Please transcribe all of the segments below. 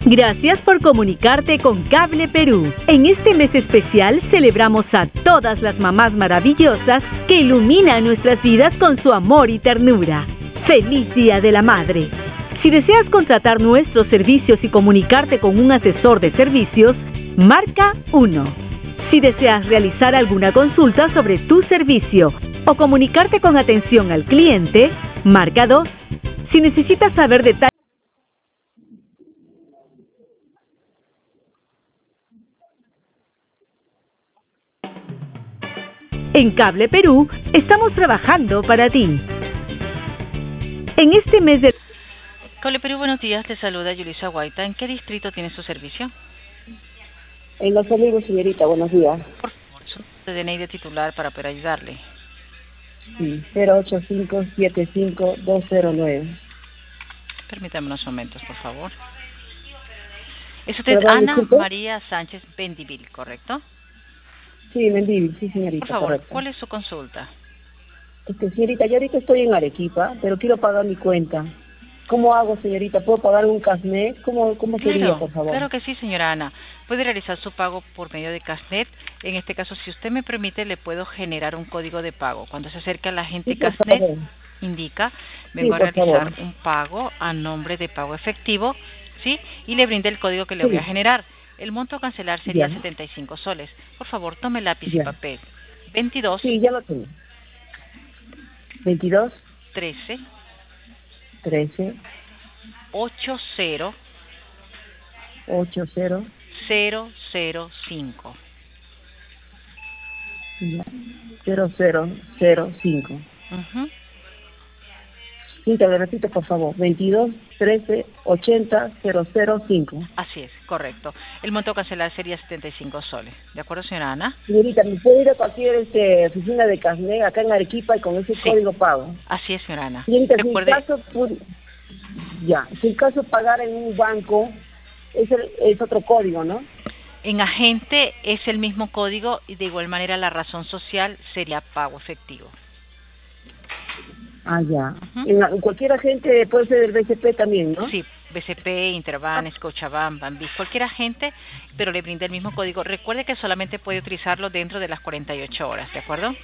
Gracias por comunicarte con Cable Perú. En este mes especial celebramos a todas las mamás maravillosas que iluminan nuestras vidas con su amor y ternura. ¡Feliz Día de la Madre! Si deseas contratar nuestros servicios y comunicarte con un asesor de servicios, marca 1. Si deseas realizar alguna consulta sobre tu servicio o comunicarte con atención al cliente, marca 2. Si necesitas saber detalles en Cable Perú, estamos trabajando para ti. En este mes de... Cable Perú, buenos días, te saluda Yulisa Guaita. ¿En qué distrito tiene su servicio? En Los Olivos, señorita, buenos días. Por favor, su DNI de titular para poder ayudarle. Sí, 085-75209. Permítame unos momentos, por favor. Es usted ¿Perdón, Ana disculpe? María Sánchez Bendivil, ¿correcto? Sí, Mendivil, sí, señorita, Por favor, correcto. ¿cuál es su consulta? Señorita, yo ahorita estoy en Arequipa, pero quiero pagar mi cuenta. ¿Cómo hago, señorita? ¿Puedo pagar un Casnet? ¿Cómo sería, por favor? Claro que sí, señora Ana. Puede realizar su pago por medio de Casnet. En este caso, si usted me permite, le puedo generar un código de pago. Cuando se acerca a la agente Sí, por Casnet, favor. indica, Sí, vengo a por realizar favor. un pago a nombre de pago efectivo, ¿sí? Y le brinde el código que le voy a Sí, generar. El monto a cancelar sería ya, 75 soles. Por favor, tome lápiz y ya. papel. 22 Sí, ya lo tengo. 22, 13 13, 80 80, 005. ya, 0005. Ujú. Sí, te lo repito, por favor. 22, 13, 80, 005. Así es, correcto. El monto a cancelar sería 75 soles. ¿De acuerdo, señora Ana? Señorita, ¿me puede ir a cualquier oficina de Casnet acá en Arequipa y con ese Sí, código pago? así es, señora Ana. Señorita, si en Recuerde, caso, si en caso pagar en un banco, es otro código, ¿no? en agente es el mismo código y de igual manera la razón social sería pago efectivo. Ah, ya. Ujú. En cualquier agente puede ser el BCP también, ¿no? Sí, BCP, Interban, Scotiabank, Banbis, cualquier agente, pero le brinda el mismo código. Recuerde que solamente puede utilizarlo dentro de las 48 horas, ¿de acuerdo?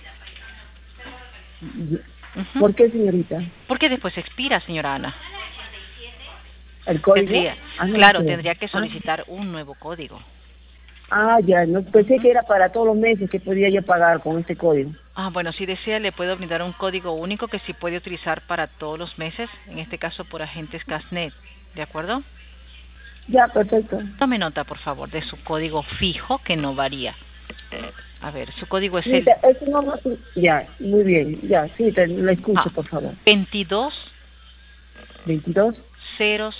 Ujú. ¿Por qué, señorita? Porque después expira, señora Ana. ¿El código? Tendría, No claro, sé. tendría que solicitar un nuevo código. Ya, no, pensé que era para todos los meses que podía yo pagar con este código. Bueno, si desea le puedo brindar un código único que sí puede utilizar para todos los meses, en este caso por agentes Casnet, ¿de acuerdo? Ya, perfecto. Tome nota, por favor, de su código fijo que no varía. A ver, su código es el Señorita, eso no, ya, muy bien, ya, sí, la escucho, por favor. 22 22, 00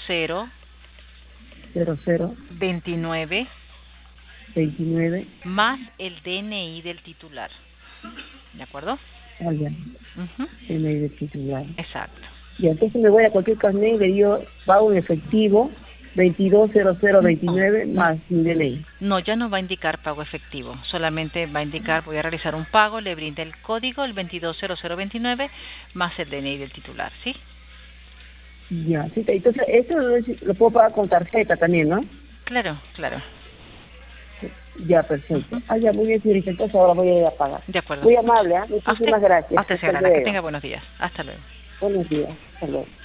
00, 29 29, más el DNI del titular, ¿de acuerdo? ya, Ujú. DNI de titular. Exacto. Ya, entonces me voy a cualquier carnet y le digo, pago en efectivo, 220029 más mi DNI. No, ya no va a indicar pago efectivo, solamente va a indicar voy a realizar un pago, le brinda el código, el 220029, más el DNI del titular, ¿sí? Ya, sí, entonces eso lo puedo pagar con tarjeta también, ¿no? Claro, claro. Ya, perfecto. Ya, muy bien, señorita, entonces ahora voy a ir a pagar. De acuerdo. Muy amable, ¿eh? A usted, Muchísimas gracias. a usted, señora Hasta Ana, que luego. tenga buenos días. Hasta luego. Buenos días, hasta luego.